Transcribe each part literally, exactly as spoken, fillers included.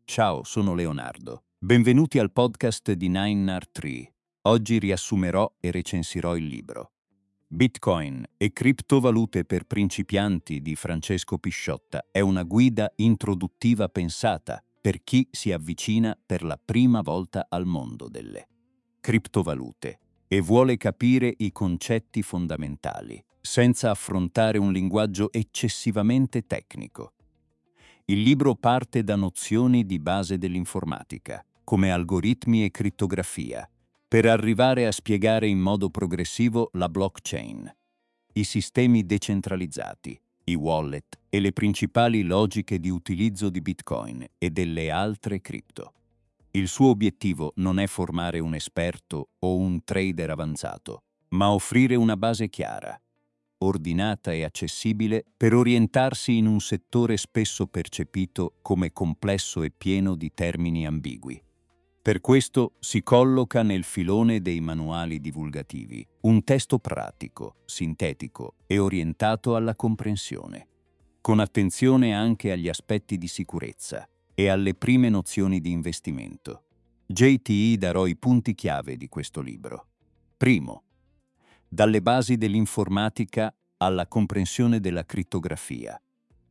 Ciao, sono Leonardo. Benvenuti al podcast di nine R tre. Oggi riassumerò e recensirò il libro Bitcoin e criptovalute per principianti di Francesco Pisciotta. È una guida introduttiva pensata per chi si avvicina per la prima volta al mondo delle criptovalute e vuole capire i concetti fondamentali, senza affrontare un linguaggio eccessivamente tecnico. Il libro parte da nozioni di base dell'informatica, come algoritmi e crittografia, per arrivare a spiegare in modo progressivo la blockchain, i sistemi decentralizzati, i wallet e le principali logiche di utilizzo di Bitcoin e delle altre cripto. Il suo obiettivo non è formare un esperto o un trader avanzato, ma offrire una base chiara, ordinata e accessibile per orientarsi in un settore spesso percepito come complesso e pieno di termini ambigui. Per questo si colloca nel filone dei manuali divulgativi, un testo pratico, sintetico e orientato alla comprensione, con attenzione anche agli aspetti di sicurezza e alle prime nozioni di investimento. J T I darò i punti chiave di questo libro. Primo, dalle basi dell'informatica alla comprensione della crittografia.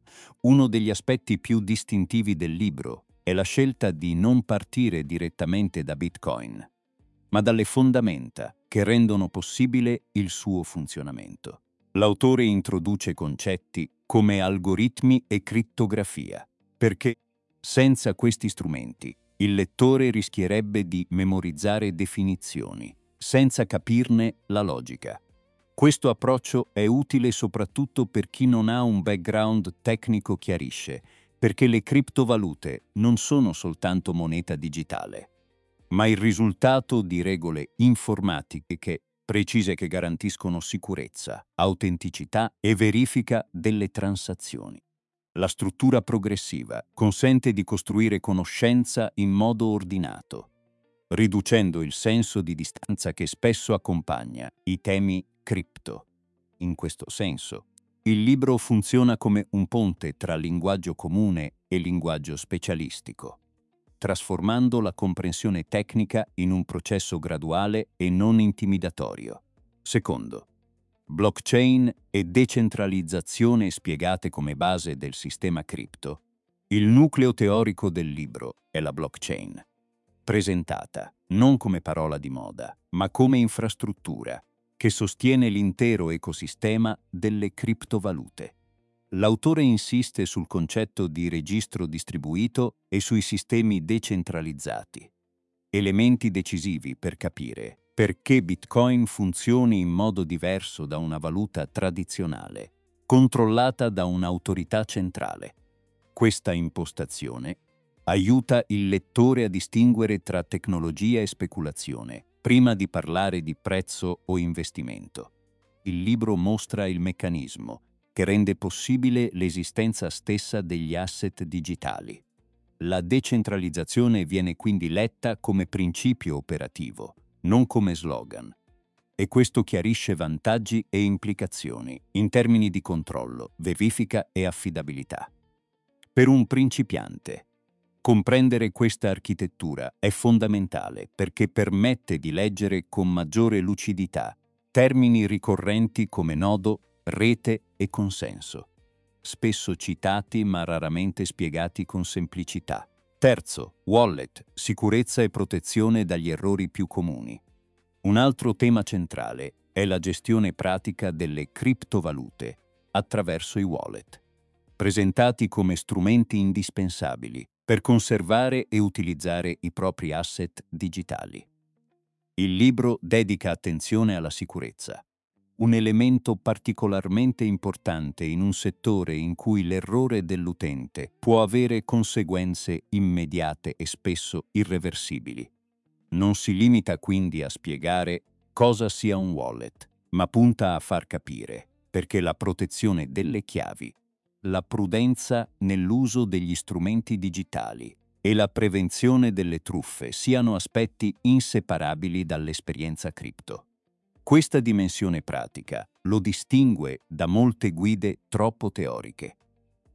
Uno degli aspetti più distintivi del libro è la scelta di non partire direttamente da Bitcoin, ma dalle fondamenta che rendono possibile il suo funzionamento. L'autore introduce concetti come algoritmi e crittografia, perché senza questi strumenti il lettore rischierebbe di memorizzare definizioni, senza capirne la logica. Questo approccio è utile soprattutto per chi non ha un background tecnico chiarisce, perché le criptovalute non sono soltanto moneta digitale, ma il risultato di regole informatiche che, precise che garantiscono sicurezza, autenticità e verifica delle transazioni. La struttura progressiva consente di costruire conoscenza in modo ordinato, riducendo il senso di distanza che spesso accompagna i temi cripto. In questo senso, il libro funziona come un ponte tra linguaggio comune e linguaggio specialistico, trasformando la comprensione tecnica in un processo graduale e non intimidatorio. Secondo, blockchain e decentralizzazione spiegate come base del sistema cripto. Il nucleo teorico del libro è la blockchain, presentata non come parola di moda, ma come infrastruttura che sostiene l'intero ecosistema delle criptovalute. L'autore insiste sul concetto di registro distribuito e sui sistemi decentralizzati, elementi decisivi per capire perché Bitcoin funzioni in modo diverso da una valuta tradizionale, controllata da un'autorità centrale. Questa impostazione aiuta il lettore a distinguere tra tecnologia e speculazione, prima di parlare di prezzo o investimento. Il libro mostra il meccanismo che rende possibile l'esistenza stessa degli asset digitali. La decentralizzazione viene quindi letta come principio operativo, non come slogan, e questo chiarisce vantaggi e implicazioni in termini di controllo, verifica e affidabilità. Per un principiante, comprendere questa architettura è fondamentale perché permette di leggere con maggiore lucidità termini ricorrenti come nodo, rete e consenso, spesso citati ma raramente spiegati con semplicità. Terzo, wallet, sicurezza e protezione dagli errori più comuni. Un altro tema centrale è la gestione pratica delle criptovalute attraverso i wallet, presentati come strumenti indispensabili per conservare e utilizzare i propri asset digitali. Il libro dedica attenzione alla sicurezza, un elemento particolarmente importante in un settore in cui l'errore dell'utente può avere conseguenze immediate e spesso irreversibili. Non si limita quindi a spiegare cosa sia un wallet, ma punta a far capire perché la protezione delle chiavi, la prudenza nell'uso degli strumenti digitali e la prevenzione delle truffe siano aspetti inseparabili dall'esperienza cripto. Questa dimensione pratica lo distingue da molte guide troppo teoriche.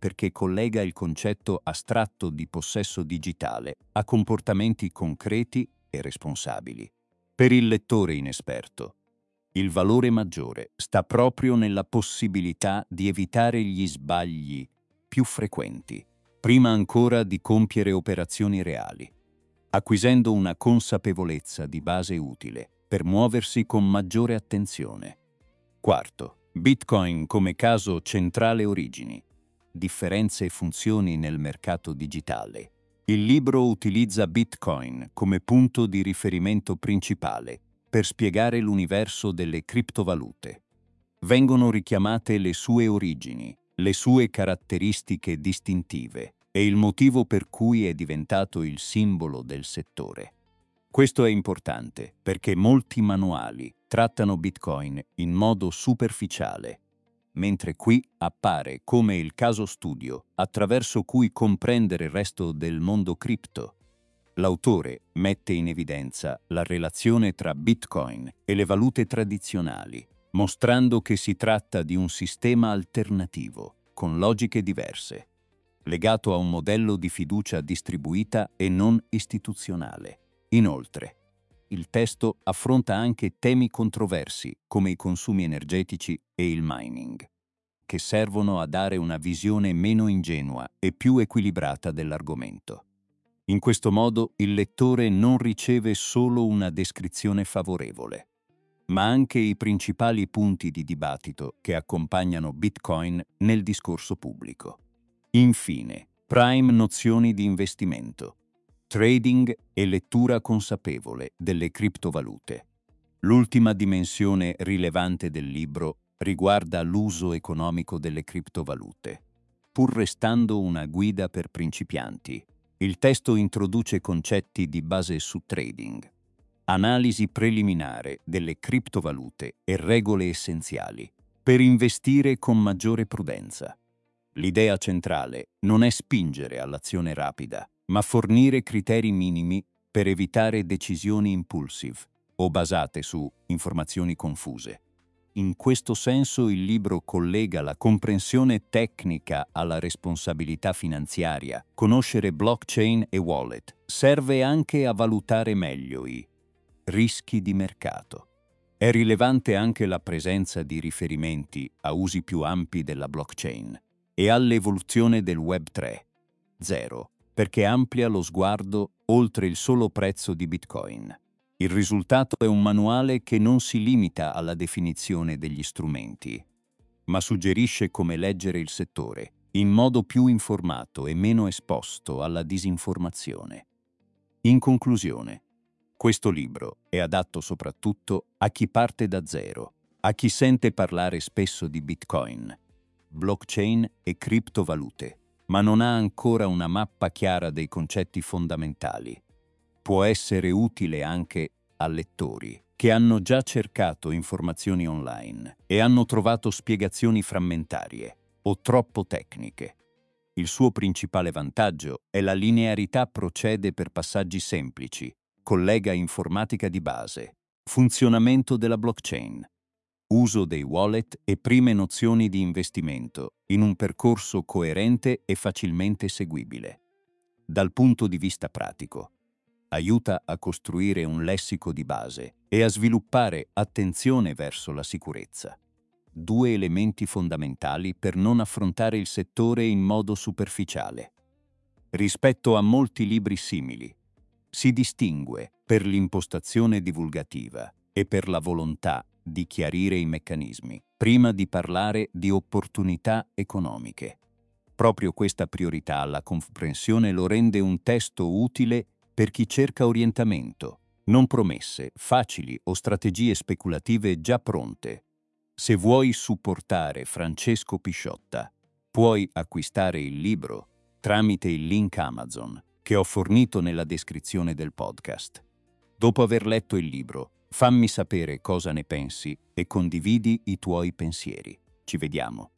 perché collega il concetto astratto di possesso digitale a comportamenti concreti e responsabili. Per il lettore inesperto, il valore maggiore sta proprio nella possibilità di evitare gli sbagli più frequenti, prima ancora di compiere operazioni reali, acquisendo una consapevolezza di base utile per muoversi con maggiore attenzione. Quarto, Bitcoin come caso centrale origini, differenze e funzioni nel mercato digitale. Il libro utilizza Bitcoin come punto di riferimento principale per spiegare l'universo delle criptovalute. Vengono richiamate le sue origini, le sue caratteristiche distintive e il motivo per cui è diventato il simbolo del settore. Questo è importante perché molti manuali trattano Bitcoin in modo superficiale, mentre qui appare come il caso studio attraverso cui comprendere il resto del mondo cripto. L'autore mette in evidenza la relazione tra Bitcoin e le valute tradizionali, mostrando che si tratta di un sistema alternativo, con logiche diverse, legato a un modello di fiducia distribuita e non istituzionale. Inoltre, il testo affronta anche temi controversi come i consumi energetici e il mining, che servono a dare una visione meno ingenua e più equilibrata dell'argomento. In questo modo il lettore non riceve solo una descrizione favorevole, ma anche i principali punti di dibattito che accompagnano Bitcoin nel discorso pubblico. Infine, prime nozioni di investimento, trading e lettura consapevole delle criptovalute. L'ultima dimensione rilevante del libro riguarda l'uso economico delle criptovalute. Pur restando una guida per principianti, il testo introduce concetti di base su trading, analisi preliminare delle criptovalute e regole essenziali per investire con maggiore prudenza. L'idea centrale non è spingere all'azione rapida, ma fornire criteri minimi per evitare decisioni impulsive o basate su informazioni confuse. In questo senso il libro collega la comprensione tecnica alla responsabilità finanziaria. Conoscere blockchain e wallet serve anche a valutare meglio i rischi di mercato. È rilevante anche la presenza di riferimenti a usi più ampi della blockchain e all'evoluzione del Web tre punto zero, perché amplia lo sguardo oltre il solo prezzo di Bitcoin. Il risultato è un manuale che non si limita alla definizione degli strumenti, ma suggerisce come leggere il settore in modo più informato e meno esposto alla disinformazione. In conclusione, questo libro è adatto soprattutto a chi parte da zero, a chi sente parlare spesso di Bitcoin, blockchain e criptovalute, ma non ha ancora una mappa chiara dei concetti fondamentali. Può essere utile anche a lettori che hanno già cercato informazioni online e hanno trovato spiegazioni frammentarie o troppo tecniche. Il suo principale vantaggio è la linearità, procede per passaggi semplici, collega informatica di base, funzionamento della blockchain, uso dei wallet e prime nozioni di investimento in un percorso coerente e facilmente seguibile. Dal punto di vista pratico, aiuta a costruire un lessico di base e a sviluppare attenzione verso la sicurezza. Due elementi fondamentali per non affrontare il settore in modo superficiale. Rispetto a molti libri simili, si distingue per l'impostazione divulgativa e per la volontà di chiarire i meccanismi, prima di parlare di opportunità economiche. Proprio questa priorità alla comprensione lo rende un testo utile per chi cerca orientamento, non promesse facili o strategie speculative già pronte. Se vuoi supportare Francesco Pisciotta, puoi acquistare il libro tramite il link Amazon che ho fornito nella descrizione del podcast. Dopo aver letto il libro, fammi sapere cosa ne pensi e condividi i tuoi pensieri. Ci vediamo.